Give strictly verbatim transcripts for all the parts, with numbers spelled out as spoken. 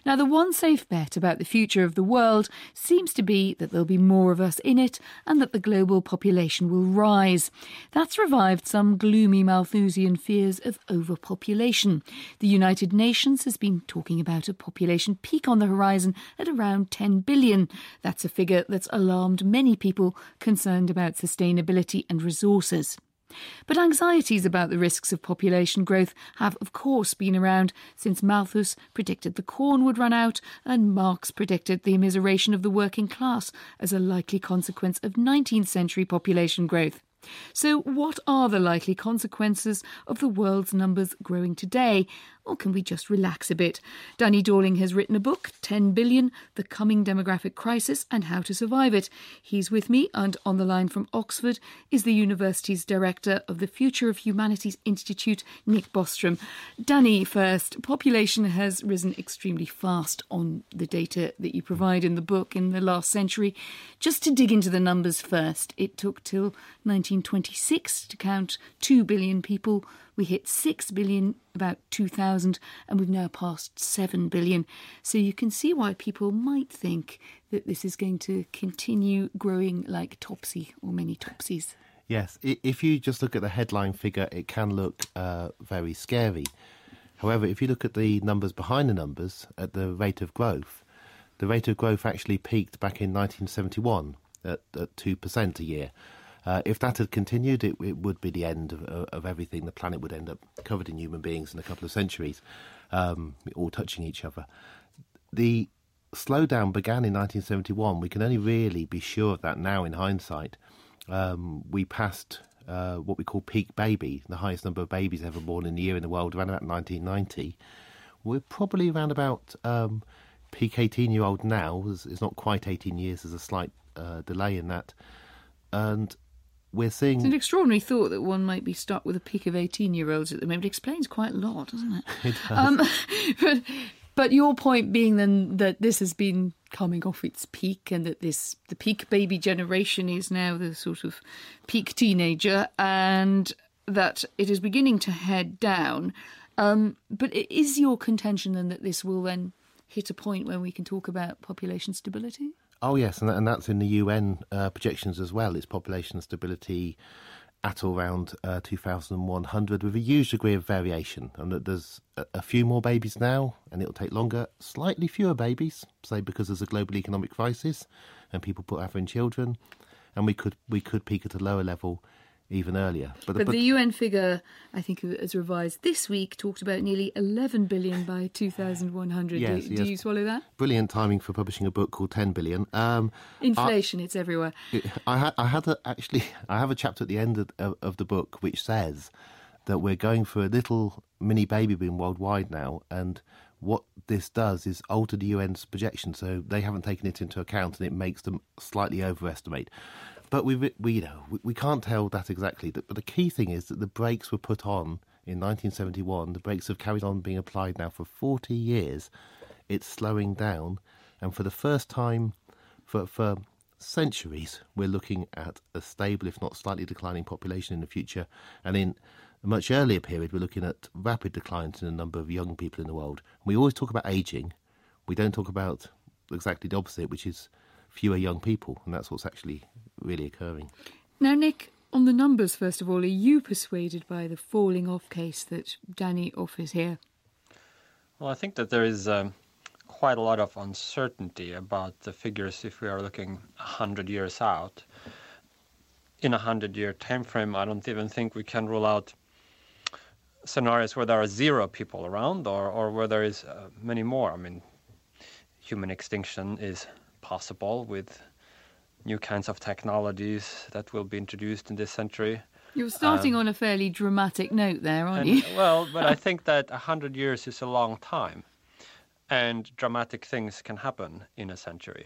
Now, the one safe bet about the future of the world seems to be that there'll be more of us in it and that the global population will rise. That's revived some gloomy Malthusian fears of overpopulation. The United Nations has been talking about a population peak on the horizon at around ten billion. That's a figure that's alarmed many people concerned about sustainability and resources. But anxieties about the risks of population growth have, of course, been around since Malthus predicted the corn would run out and Marx predicted the immiseration of the working class as a likely consequence of nineteenth century population growth. So what are the likely consequences of the world's numbers growing today? Or can we just relax a bit? Danny Dorling has written a book, ten billion, The Coming Demographic Crisis and How to Survive It. He's with me, and on the line from Oxford is the university's director of the Future of Humanities Institute, Nick Bostrom. Danny, first, population has risen extremely fast on the data that you provide in the book in the last century. Just to dig into the numbers first, it took till nineteen twenty-six to count two billion people. We hit six billion about two thousand, and we've now passed seven billion. So you can see why people might think that this is going to continue growing like Topsy or many Topsies. Yes, if you just look at the headline figure, it can look uh, very scary. However, if you look at the numbers behind the numbers, at the rate of growth, the rate of growth actually peaked back in nineteen seventy-one at, at two percent a year. Uh, if that had continued, it, it would be the end of, of everything. The planet would end up covered in human beings in a couple of centuries, um, all touching each other. The slowdown began in nineteen seventy-one. We can only really be sure of that now in hindsight. Um, we passed uh, what we call peak baby, the highest number of babies ever born in a year in the world, around about nineteen ninety. We're probably around about um, peak eighteen-year-old now. It's, it's not quite eighteen years. There's a slight uh, delay in that. And we're seeing... It's an extraordinary thought that one might be stuck with a peak of eighteen-year-olds at the moment. It explains quite a lot, doesn't it? It does. Um, but, but your point being then that this has been coming off its peak and that this the peak baby generation is now the sort of peak teenager and that it is beginning to head down. Um, but is your contention then that this will then hit a point where we can talk about population stability? Oh, yes, and, that, and that's in the U N uh, projections as well. It's population stability at around uh, two thousand one hundred with a huge degree of variation. And that there's a, a few more babies now, and it'll take longer. Slightly fewer babies, say because there's a global economic crisis and people put having children. And we could we could peak at a lower level even earlier. But, but, but the U N figure, I think, as revised this week, talked about nearly eleven billion by two thousand one hundred. Yes, do, yes. do you swallow that? Brilliant timing for publishing a book called ten billion. Um, Inflation, I, it's everywhere. I had, I had a, actually, I have a chapter at the end of, of, of the book which says that we're going for a little mini baby boom worldwide now, and what this does is alter the U N's projection, so they haven't taken it into account, and it makes them slightly overestimate. But we, we, you know, we, we can't tell that exactly. But the key thing is that the brakes were put on in nineteen seventy-one. The brakes have carried on being applied now for forty years. It's slowing down. And for the first time for, for centuries, we're looking at a stable, if not slightly declining population in the future. And in a much earlier period, we're looking at rapid declines in the number of young people in the world. We always talk about ageing. We don't talk about exactly the opposite, which is fewer young people, and that's what's actually really occurring. Now, Nick, on the numbers, first of all, are you persuaded by the falling off case that Danny offers here? Well, I think that there is um, quite a lot of uncertainty about the figures if we are looking one hundred years out. In a one hundred-year time frame, I don't even think we can rule out scenarios where there are zero people around or, or where there is uh, many more. I mean, human extinction is possible with new kinds of technologies that will be introduced in this century. You're starting um, on a fairly dramatic note there, aren't and, you? Well, but I think that one hundred years is a long time, and dramatic things can happen in a century.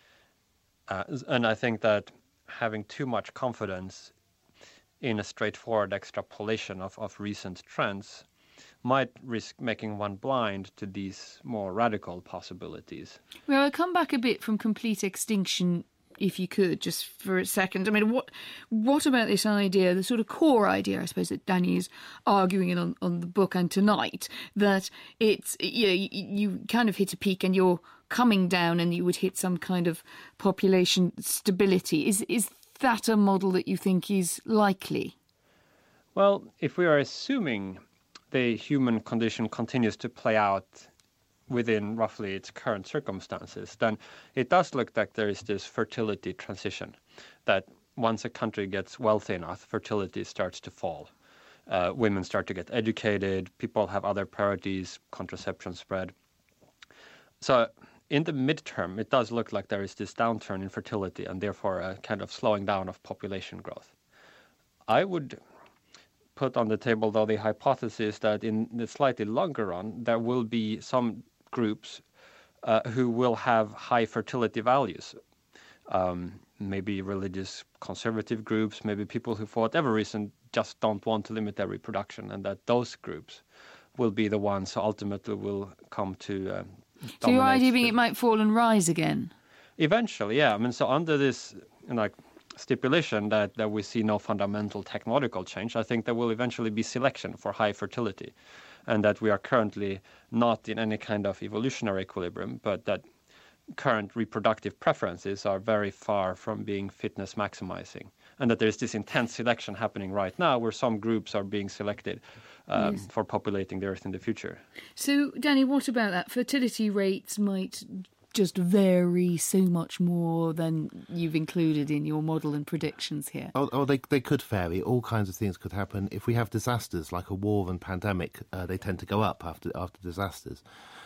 Uh, and I think that having too much confidence in a straightforward extrapolation of, of recent trends might risk making one blind to these more radical possibilities. Well, I'll come back a bit from complete extinction if you could, just for a second. I mean, what what about this idea, the sort of core idea, I suppose, that Danny is arguing in on, on the book and tonight, that it's, you know, you, you kind of hit a peak and you're coming down and you would hit some kind of population stability. Is is that a model that you think is likely? Well, if we are assuming the human condition continues to play out within roughly its current circumstances, then it does look like there is this fertility transition, that once a country gets wealthy enough, fertility starts to fall. Uh, women start to get educated, people have other priorities, contraception spread. So in the midterm, it does look like there is this downturn in fertility and therefore a kind of slowing down of population growth. I would put on the table, though, the hypothesis that in the slightly longer run, there will be some groups uh, who will have high fertility values. Um, maybe religious conservative groups, maybe people who, for whatever reason, just don't want to limit their reproduction, and that those groups will be the ones who ultimately will come to uh, So your idea being it might fall and rise again? Eventually, yeah. I mean, so under this, you know, like, stipulation that, that we see no fundamental technological change, I think there will eventually be selection for high fertility, and that we are currently not in any kind of evolutionary equilibrium, but that current reproductive preferences are very far from being fitness maximizing, and that there's this intense selection happening right now where some groups are being selected um, yes. for populating the Earth in the future. So, Danny, what about that? Fertility rates might just vary so much more than you've included in your model and predictions here. Oh, oh they they could vary. All kinds of things could happen. If we have disasters like a war and pandemic, uh, they tend to go up after after disasters.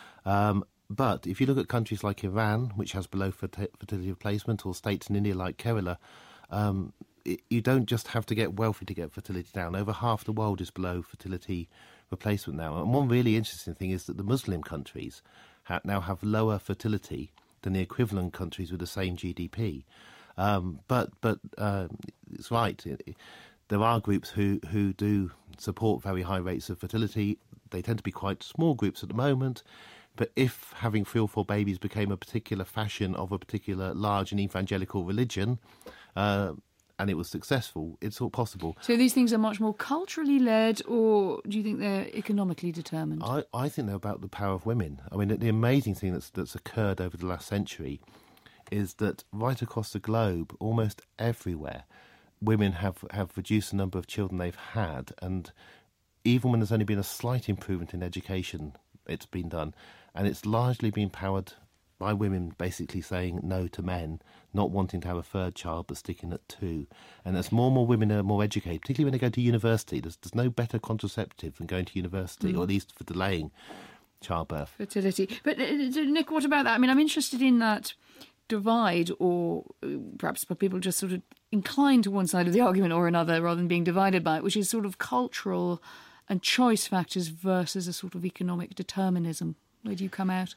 Um, but if you look at countries like Iran, which has below fertility replacement, or states in India like Kerala, um, it, you don't just have to get wealthy to get fertility down. Over half the world is below fertility replacement now. And one really interesting thing is that the Muslim countries now have lower fertility than the equivalent countries with the same G D P. Um, but but uh, it's right. There are groups who, who do support very high rates of fertility. They tend to be quite small groups at the moment. But if having three or four babies became a particular fashion of a particular large and evangelical religion, uh, and it was successful, it's all possible. So these things are much more culturally led, or do you think they're economically determined? I, I think they're about the power of women. I mean, the amazing thing that's that's occurred over the last century is that right across the globe, almost everywhere, women have, have reduced the number of children they've had. And even when there's only been a slight improvement in education, it's been done. And it's largely been powered by women basically saying no to men, not wanting to have a third child but sticking at two. And as more and more women are more educated, particularly when they go to university, there's, there's no better contraceptive than going to university, mm. or at least for delaying childbirth. Fertility. But uh, Nick, what about that? I mean, I'm interested in that divide, or perhaps people just sort of inclined to one side of the argument or another rather than being divided by it, which is sort of cultural and choice factors versus a sort of economic determinism. Where do you come out?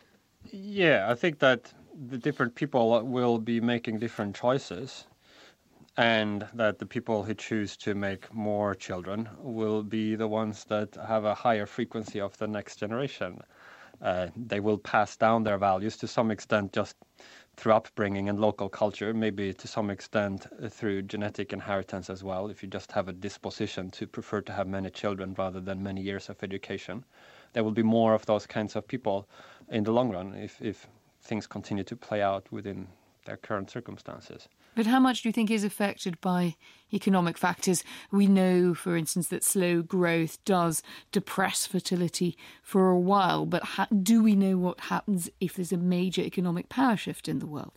Yeah, I think that the different people will be making different choices, and that the people who choose to make more children will be the ones that have a higher frequency of the next generation. Uh, they will pass down their values to some extent just through upbringing and local culture, maybe to some extent through genetic inheritance as well, if you just have a disposition to prefer to have many children rather than many years of education. There will be more of those kinds of people in the long run if, if things continue to play out within their current circumstances. But how much do you think is affected by economic factors? We know, for instance, that slow growth does depress fertility for a while, but ha- do we know what happens if there's a major economic power shift in the world?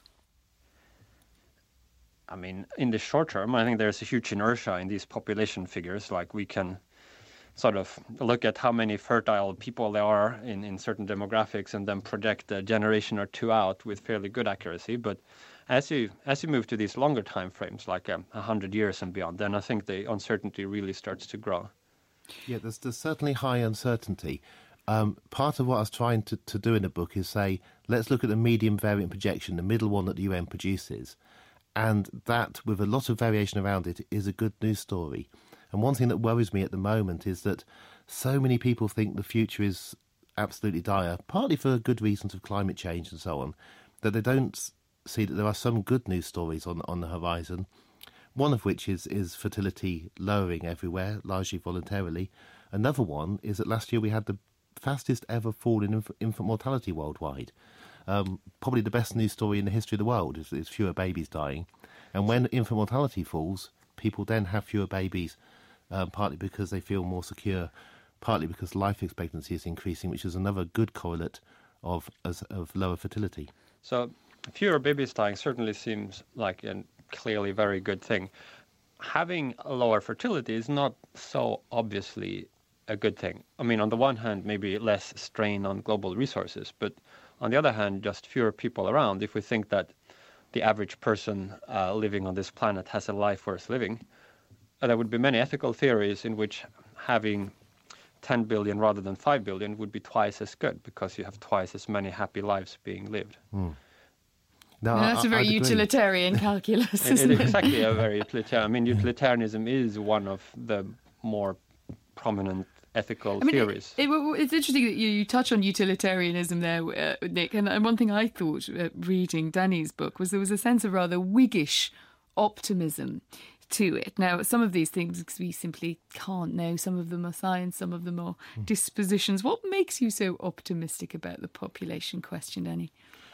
I mean, in the short term, I think there's a huge inertia in these population figures. Like, we can sort of look at how many fertile people there are in, in certain demographics and then project a generation or two out with fairly good accuracy. But as you as you move to these longer time frames, like a um, hundred years and beyond, then I think the uncertainty really starts to grow. Yeah, there's, there's certainly high uncertainty. Um, part of what I was trying to, to do in the book is say, let's look at the medium variant projection, the middle one that the U N produces. And that, with a lot of variation around it, is a good news story. And one thing that worries me at the moment is that so many people think the future is absolutely dire, partly for good reasons of climate change and so on, that they don't see that there are some good news stories on on the horizon. One of which is, is fertility lowering everywhere, largely voluntarily. Another one is that last year we had the fastest ever fall in inf- infant mortality worldwide. Um, probably the best news story in the history of the world is, is fewer babies dying. And when infant mortality falls, people then have fewer babies, um, partly because they feel more secure, partly because life expectancy is increasing, which is another good correlate of, as, of lower fertility. So fewer babies dying certainly seems like an clearly very good thing. Having a lower fertility is not so obviously a good thing. I mean, on the one hand, maybe less strain on global resources, but on the other hand, just fewer people around. If we think that the average person uh, living on this planet has a life worth living, uh, there would be many ethical theories in which having ten billion rather than five billion would be twice as good, because you have twice as many happy lives being lived. Mm. No, no, that's I, a very I'd utilitarian calculus, it, isn't it it? is exactly a very utilitarian. I mean, utilitarianism is one of the more prominent ethical I mean, theories. It, it, it's interesting that you, you touch on utilitarianism there, uh, Nick. And, and one thing I thought uh, reading Danny's book was there was a sense of rather Whiggish optimism to it. Now, some of these things we simply can't know. Some of them are science, some of them are dispositions. What makes you so optimistic about the population question, Danny?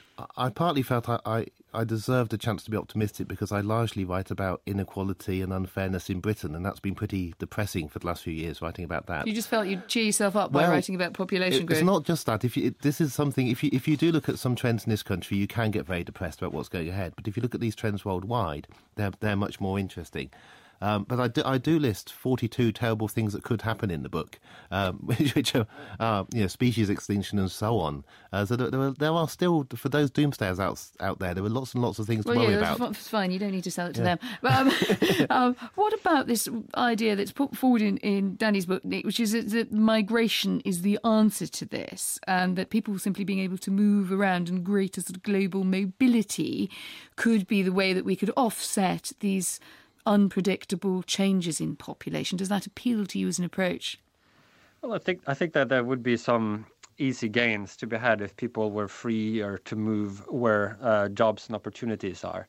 I partly felt I, I, I deserved a chance to be optimistic because I largely write about inequality and unfairness in Britain, and that's been pretty depressing for the last few years, writing about that. You just felt you'd cheer yourself up by Well, writing about population it, growth. It's not just that. If you, it, this is something, if you if you do look at some trends in this country, you can get very depressed about what's going ahead. But if you look at these trends worldwide, they're they're much more interesting. Um, but I do, I do list forty-two terrible things that could happen in the book, um, which, which are uh, you know, species extinction and so on. Uh, so there, there, are, there are still, for those doomsayers out, out there, there are lots and lots of things to well, worry yeah, about. It's fine, you don't need to sell it to Yeah. them. But um, um, what about this idea that's put forward in, in Danny's book, Nick, which is that, that migration is the answer to this, and that people simply being able to move around and greater sort of global mobility could be the way that we could offset these unpredictable changes in population? Does that appeal to you as an approach? Well, I think I think that there would be some easy gains to be had if people were free or to move where uh, jobs and opportunities are.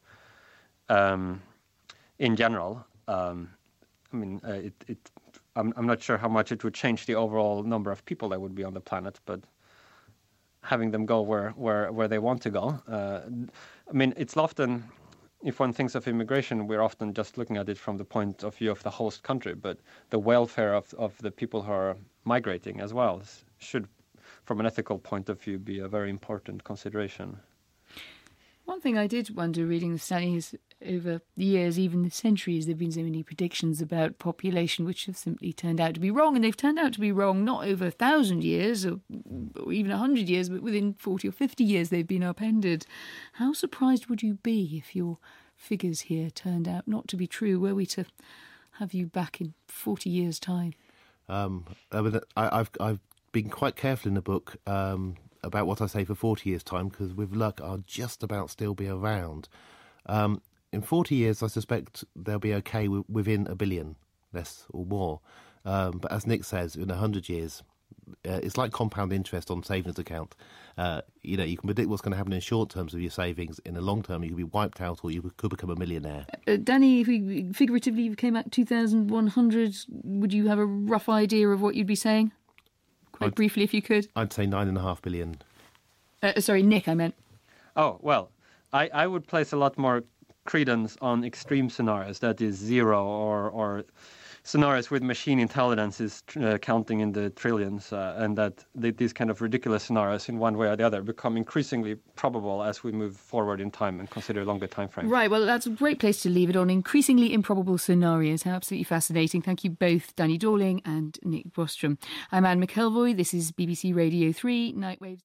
Um, in general, um, I mean, uh, it, it, I'm, I'm not sure how much it would change the overall number of people that would be on the planet, but having them go where where, where they want to go. Uh, I mean, it's often, if one thinks of immigration, we're often just looking at it from the point of view of the host country, but the welfare of, of the people who are migrating as well should, from an ethical point of view, be a very important consideration. One thing I did wonder reading the study is over the years, even the centuries, there have been so many predictions about population which have simply turned out to be wrong, and they've turned out to be wrong not over a thousand years or, or even a hundred years, but within forty or fifty years they've been upended. How surprised would you be if your figures here turned out not to be true, were we to have you back in forty years' time? Um, I mean, I, I've I've been quite careful in the book um, about what I say for forty years' time, because with luck I'll just about still be around. Um, in forty years, I suspect they'll be okay w- within a billion, less or more. Um, but as Nick says, in a hundred years, uh, it's like compound interest on savings account. Uh, you know, you can predict what's going to happen in short terms of your savings. In the long term, you could be wiped out, or you could become a millionaire. Uh, Danny, if we figuratively came out two thousand one hundred, would you have a rough idea of what you'd be saying? Quite I'd, briefly, if you could. I'd say nine and a half billion. Uh, sorry, Nick, I meant. Oh, well, I, I would place a lot more credence on extreme scenarios, that is zero, or, or scenarios with machine intelligence is uh, counting in the trillions, uh, and that the, these kind of ridiculous scenarios in one way or the other become increasingly probable as we move forward in time and consider longer time frames. Right, well, that's a great place to leave it on. Increasingly improbable scenarios. How absolutely fascinating. Thank you both, Danny Dorling and Nick Bostrom. I'm Anne McElvoy. This is B B C Radio three Nightwaves.